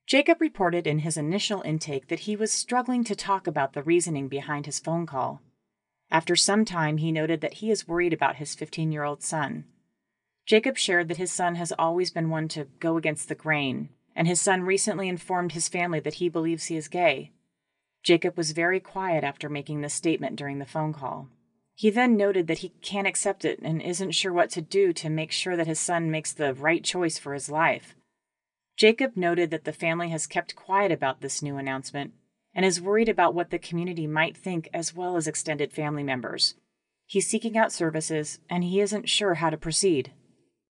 Jacob reported in his initial intake that he was struggling to talk about the reasoning behind his phone call. After some time, he noted that he is worried about his 15-year-old son. Jacob shared that his son has always been one to go against the grain, and his son recently informed his family that he believes he is gay. Jacob was very quiet after making this statement during the phone call. He then noted that he can't accept it and isn't sure what to do to make sure that his son makes the right choice for his life. Jacob noted that the family has kept quiet about this new announcement and is worried about what the community might think as well as extended family members. He's seeking out services, and he isn't sure how to proceed.